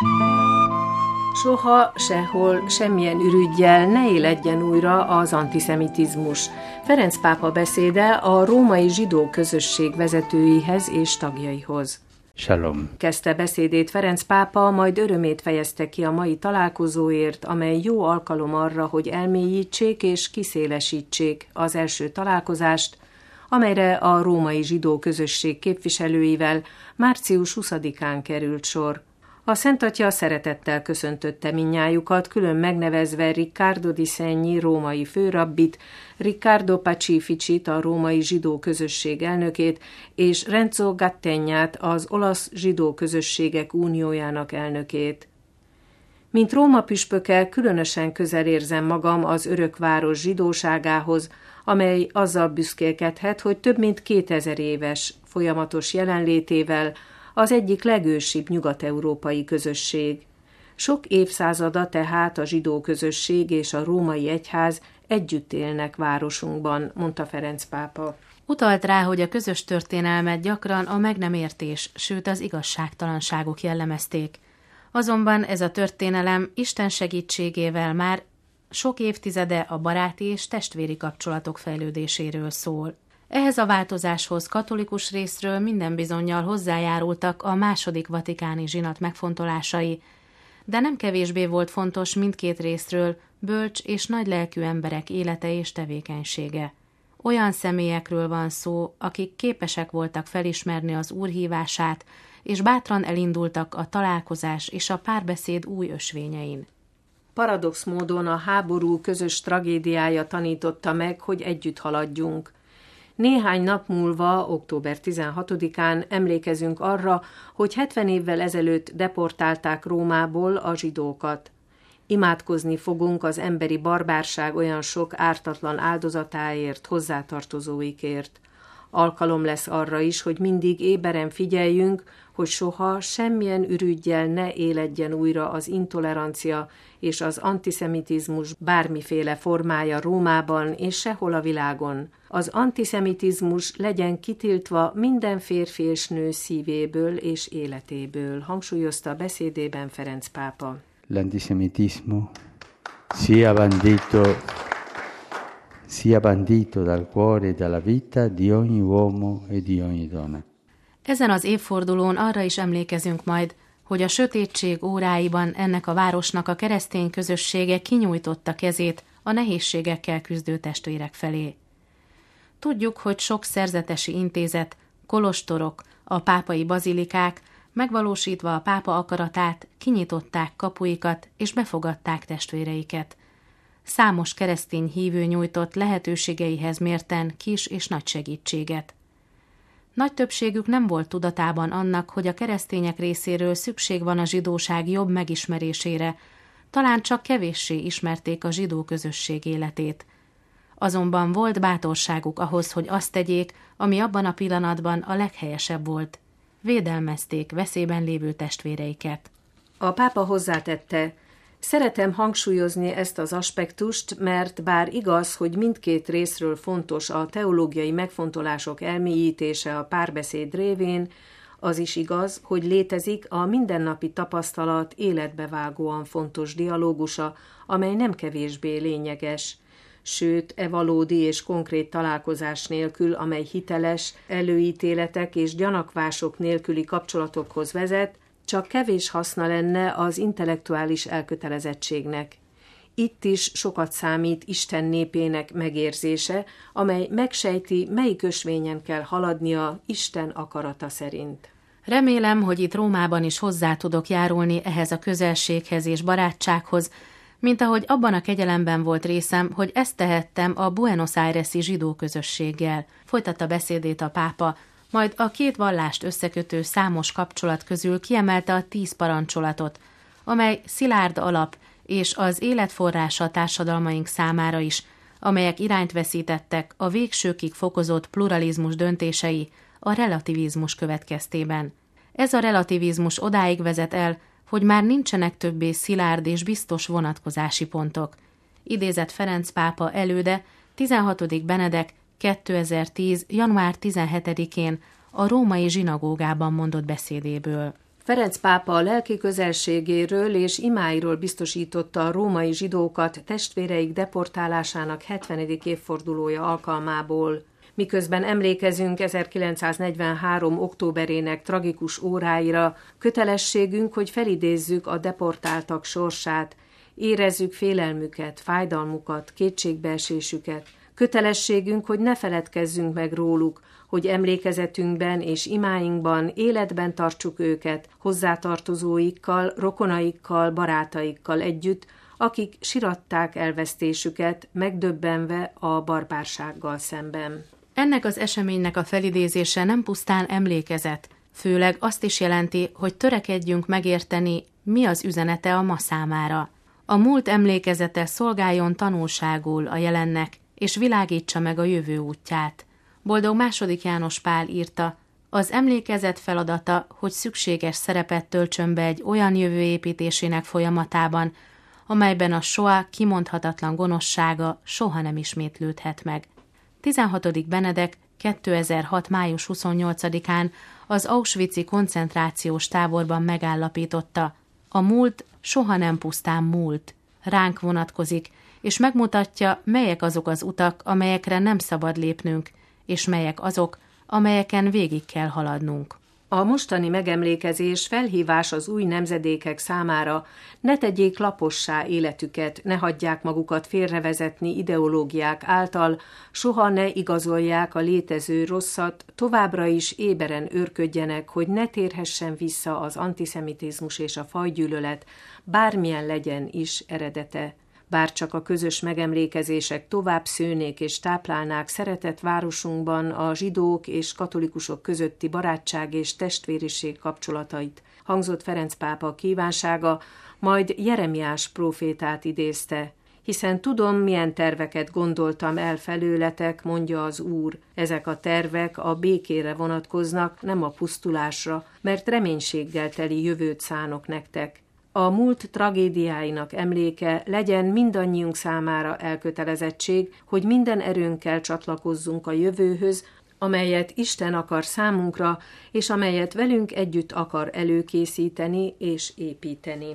Soha, sehol, semmilyen ürüggyel ne éledjen újra az antiszemitizmus. Ferenc pápa beszéde a római zsidó közösség vezetőihez és tagjaihoz. Shalom. Kezdte beszédét Ferenc pápa, majd örömét fejezte ki a mai találkozóért, amely jó alkalom arra, hogy elmélyítsék és kiszélesítsék az első találkozást, amelyre a római zsidó közösség képviselőivel március 20-án került sor. A Szent Atya szeretettel köszöntötte mindnyájukat, külön megnevezve Riccardo di Segni római főrabbit, Riccardo Pacificit, a római zsidó közösség elnökét, és Renzo Gattegnát, az olasz zsidó közösségek uniójának elnökét. Mint Róma püspöke, különösen közel érzem magam az örökváros zsidóságához, amely azzal büszkélkedhet, hogy több mint 2000 éves folyamatos jelenlétével az egyik legősibb nyugat-európai közösség. Sok évszázada tehát a zsidó közösség és a római egyház együtt élnek városunkban, mondta Ferenc pápa. Utalt rá, hogy a közös történelmet gyakran a meg nem értés, sőt az igazságtalanságok jellemezték. Azonban ez a történelem Isten segítségével már sok évtizede a baráti és testvéri kapcsolatok fejlődéséről szól. Ehhez a változáshoz katolikus részről minden bizonnyal hozzájárultak a második vatikáni zsinat megfontolásai, de nem kevésbé volt fontos mindkét részről bölcs és nagylelkű emberek élete és tevékenysége. Olyan személyekről van szó, akik képesek voltak felismerni az Úr hívását, és bátran elindultak a találkozás és a párbeszéd új ösvényein. Paradox módon a háború közös tragédiája tanította meg, hogy együtt haladjunk. Néhány nap múlva, október 16-án emlékezünk arra, hogy 70 évvel ezelőtt deportálták Rómából a zsidókat. Imádkozni fogunk az emberi barbárság olyan sok ártatlan áldozatáért, hozzátartozóikért. Alkalom lesz arra is, hogy mindig éberen figyeljünk, hogy soha semmilyen ürüggyel ne éledjen újra az intolerancia és az antiszemitizmus bármiféle formája Rómában és sehol a világon. Az antiszemitizmus legyen kitiltva minden férfi és nő szívéből és életéből, hangsúlyozta a beszédében Ferenc pápa. L'antisemitismo sia bandito dal cuore e dalla vita di ogni uomo e di ogni donna. Ezen az évfordulón arra is emlékezünk majd, hogy a sötétség óráiban ennek a városnak a keresztény közössége kinyújtotta kezét a nehézségekkel küzdő testvérek felé. Tudjuk, hogy sok szerzetesi intézet, kolostorok, a pápai bazilikák megvalósítva a pápa akaratát kinyitották kapuikat és befogadták testvéreiket. Számos keresztény hívő nyújtott lehetőségeihez mérten kis és nagy segítséget. Nagy többségük nem volt tudatában annak, hogy a keresztények részéről szükség van a zsidóság jobb megismerésére, talán csak kevéssé ismerték a zsidó közösség életét. Azonban volt bátorságuk ahhoz, hogy azt tegyék, ami abban a pillanatban a leghelyesebb volt. Védelmezték veszélyben lévő testvéreiket. A pápa hozzátette: szeretem hangsúlyozni ezt az aspektust, mert bár igaz, hogy mindkét részről fontos a teológiai megfontolások elmélyítése a párbeszéd révén, az is igaz, hogy létezik a mindennapi tapasztalat életbevágóan fontos dialógusa, amely nem kevésbé lényeges. Sőt, valódi és konkrét találkozás nélkül, amely hiteles, előítéletek és gyanakvások nélküli kapcsolatokhoz vezet, csak kevés haszna lenne az intellektuális elkötelezettségnek. Itt is sokat számít Isten népének megérzése, amely megsejti, melyik ösvényen kell haladnia Isten akarata szerint. Remélem, hogy itt Rómában is hozzá tudok járulni ehhez a közelséghez és barátsághoz, mint ahogy abban a kegyelemben volt részem, hogy ezt tehettem a Buenos Aires-i zsidó közösséggel. Folytatta beszédét a pápa, majd a két vallást összekötő számos kapcsolat közül kiemelte a 10 parancsolatot, amely szilárd alap és az életforrása társadalmaink számára is, amelyek irányt veszítettek a végsőkig fokozott pluralizmus döntései a relativizmus következtében. Ez a relativizmus odáig vezet el, hogy már nincsenek többé szilárd és biztos vonatkozási pontok. Idézett Ferenc pápa előde 16. Benedek 2010. január 17-én a római zsinagógában mondott beszédéből. Ferenc pápa a lelki közelségéről és imáiról biztosította a római zsidókat testvéreik deportálásának 70. évfordulója alkalmából. Miközben emlékezünk 1943. októberének tragikus óráira, kötelességünk, hogy felidézzük a deportáltak sorsát, érezzük félelmüket, fájdalmukat, kétségbeesésüket. Kötelességünk, hogy ne feledkezzünk meg róluk, hogy emlékezetünkben és imáinkban életben tartsuk őket, hozzátartozóikkal, rokonaikkal, barátaikkal együtt, akik siratták elvesztésüket, megdöbbenve a barbársággal szemben. Ennek az eseménynek a felidézése nem pusztán emlékezet, főleg azt is jelenti, hogy törekedjünk megérteni, mi az üzenete a ma számára. A múlt emlékezete szolgáljon tanulságul a jelennek, és világítsa meg a jövő útját. Boldog II. János Pál írta, az emlékezet feladata, hogy szükséges szerepet töltsön be egy olyan jövő építésének folyamatában, amelyben a soa kimondhatatlan gonoszsága soha nem ismétlődhet meg. 16. Benedek 2006. május 28-án az auschwitzi koncentrációs táborban megállapította, a múlt soha nem pusztán múlt, ránk vonatkozik, és megmutatja, melyek azok az utak, amelyekre nem szabad lépnünk, és melyek azok, amelyeken végig kell haladnunk. A mostani megemlékezés felhívás az új nemzedékek számára, ne tegyék lapossá életüket, ne hagyják magukat félrevezetni ideológiák által, soha ne igazolják a létező rosszat, továbbra is éberen őrködjenek, hogy ne térhessen vissza az antiszemitizmus és a fajgyűlölet, bármilyen legyen is eredete. Bárcsak a közös megemlékezések tovább szőnék és táplálnák szeretett városunkban a zsidók és katolikusok közötti barátság és testvériség kapcsolatait, hangzott Ferenc pápa kívánsága, majd Jeremiás prófétát idézte. Hiszen tudom, milyen terveket gondoltam el felőletek, mondja az Úr. Ezek a tervek a békére vonatkoznak, nem a pusztulásra, mert reménységgel teli jövőt szánok nektek. A múlt tragédiáinak emléke legyen mindannyiunk számára elkötelezettség, hogy minden erőnkkel csatlakozzunk a jövőhöz, amelyet Isten akar számunkra, és amelyet velünk együtt akar előkészíteni és építeni.